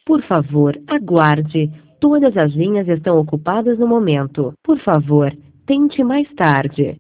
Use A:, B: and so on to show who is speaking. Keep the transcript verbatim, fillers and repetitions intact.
A: Por favor, aguarde. Todas as linhas estão ocupadas no momento. Por favor, tente mais tarde.